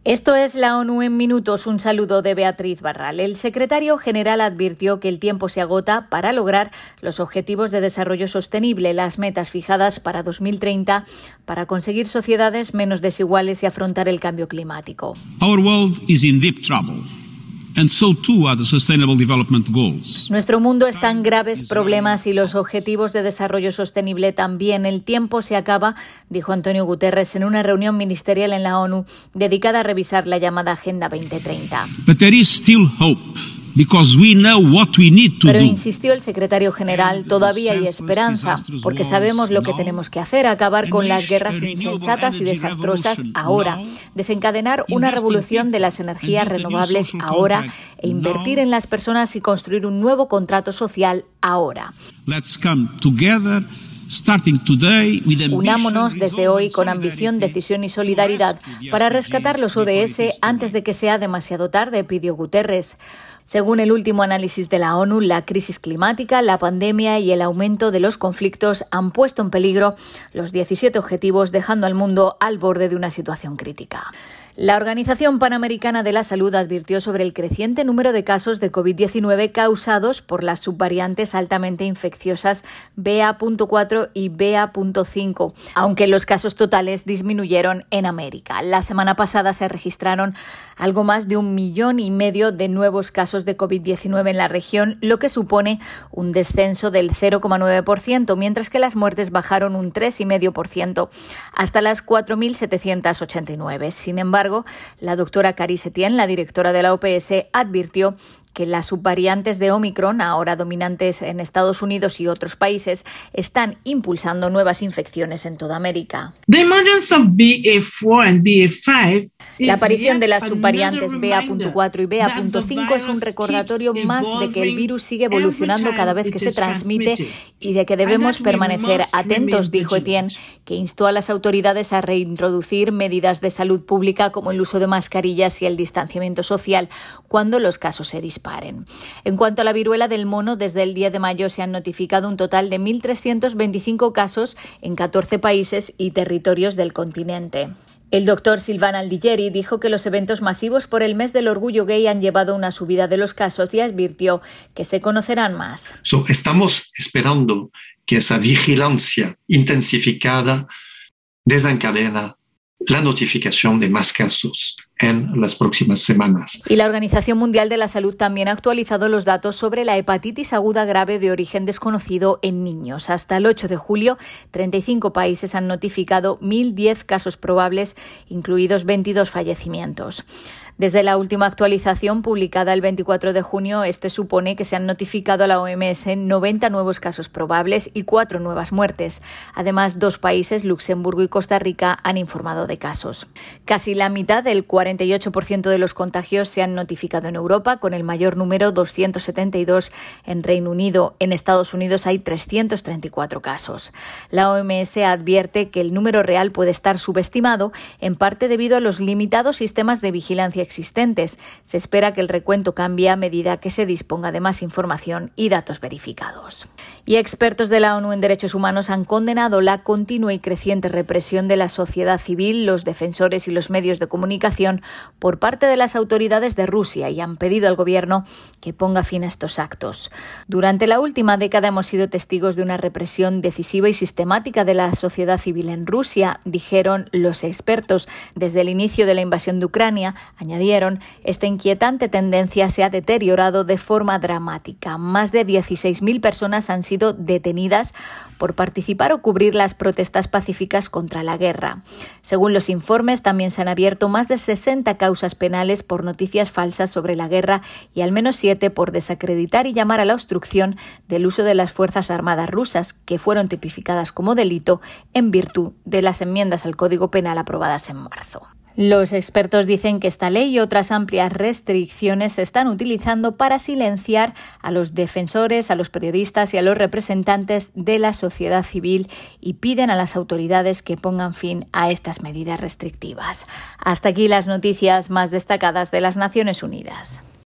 Esto es la ONU en minutos. Un saludo de Beatriz Barral. El secretario general advirtió que el tiempo se agota para lograr los objetivos de desarrollo sostenible, las metas fijadas para 2030, para conseguir sociedades menos desiguales y afrontar el cambio climático. Our world is in deep trouble. And so too are the Sustainable Development Goals. Nuestro mundo está en graves problemas y los objetivos de desarrollo sostenible también. El tiempo se acaba, dijo Antonio Guterres en una reunión ministerial en la ONU dedicada a revisar la llamada Agenda 2030. But there is still hope. Because we know what we need to Pero do. insistió el secretario general, todavía hay esperanza, porque sabemos lo que tenemos que hacer, acabar con las guerras insensatas y desastrosas ahora, desencadenar una revolución de las energías renovables ahora e invertir en las personas y construir un nuevo contrato social ahora. Let's come together. Unámonos desde hoy con ambición, decisión y solidaridad para rescatar los ODS antes de que sea demasiado tarde, pidió Guterres. Según el último análisis de la ONU, la crisis climática, la pandemia y el aumento de los conflictos han puesto en peligro los 17 objetivos, dejando al mundo al borde de una situación crítica. La Organización Panamericana de la Salud advirtió sobre el creciente número de casos de COVID-19 causados por las subvariantes altamente infecciosas BA.4 y BA.5, aunque los casos totales disminuyeron en América. La semana pasada se registraron algo más de 1,5 millones de nuevos casos de COVID-19 en la región, lo que supone un descenso del 0,9%, mientras que las muertes bajaron un 3,5% hasta las 4.789. Sin embargo, la doctora Karis Etienne, la directora de la OPS, advirtió que las subvariantes de Omicron, ahora dominantes en Estados Unidos y otros países, están impulsando nuevas infecciones en toda América. La aparición de las subvariantes BA.4 y BA.5 es un recordatorio más de que el virus sigue evolucionando cada vez que se transmite y de que debemos permanecer atentos, dijo Etienne, que instó a las autoridades a reintroducir medidas de salud pública como el uso de mascarillas y el distanciamiento social cuando los casos se disparen. En cuanto a la viruela del mono, desde el 10 de mayo se han notificado un total de 1.325 casos en 14 países y territorios del continente. El doctor Sylvain Aldigeri dijo que los eventos masivos por el mes del orgullo gay han llevado a una subida de los casos y advirtió que se conocerán más. Estamos esperando que esa vigilancia intensificada desencadena la notificación de más casos en las próximas semanas. Y la Organización Mundial de la Salud también ha actualizado los datos sobre la hepatitis aguda grave de origen desconocido en niños. Hasta el 8 de julio, 35 países han notificado 1.010 casos probables, incluidos 22 fallecimientos. Desde la última actualización publicada el 24 de junio, supone que se han notificado a la OMS 90 nuevos casos probables y 4 nuevas muertes. Además, 2 países, Luxemburgo y Costa Rica, han informado de casos. Casi la mitad, el 48% de los contagios, se han notificado en Europa, con el mayor número, 272, en Reino Unido. En Estados Unidos hay 334 casos. La OMS advierte que el número real puede estar subestimado, en parte debido a los limitados sistemas de vigilancia existentes. Se espera que el recuento cambie a medida que se disponga de más información y datos verificados. Y expertos de la ONU en Derechos Humanos han condenado la continua y creciente represión de la sociedad civil, los defensores y los medios de comunicación por parte de las autoridades de Rusia y han pedido al gobierno que ponga fin a estos actos. Durante la última década hemos sido testigos de una represión decisiva y sistemática de la sociedad civil en Rusia, dijeron los expertos. Desde el inicio de la invasión de Ucrania, añadieron, esta inquietante tendencia se ha deteriorado de forma dramática. Más de 16.000 personas han sido detenidas por participar o cubrir las protestas pacíficas contra la guerra. Según los informes, también se han abierto más de 60 causas penales por noticias falsas sobre la guerra y al menos 7 por desacreditar y llamar a la obstrucción del uso de las Fuerzas Armadas rusas, que fueron tipificadas como delito en virtud de las enmiendas al Código Penal aprobadas en marzo. Los expertos dicen que esta ley y otras amplias restricciones se están utilizando para silenciar a los defensores, a los periodistas y a los representantes de la sociedad civil y piden a las autoridades que pongan fin a estas medidas restrictivas. Hasta aquí las noticias más destacadas de las Naciones Unidas.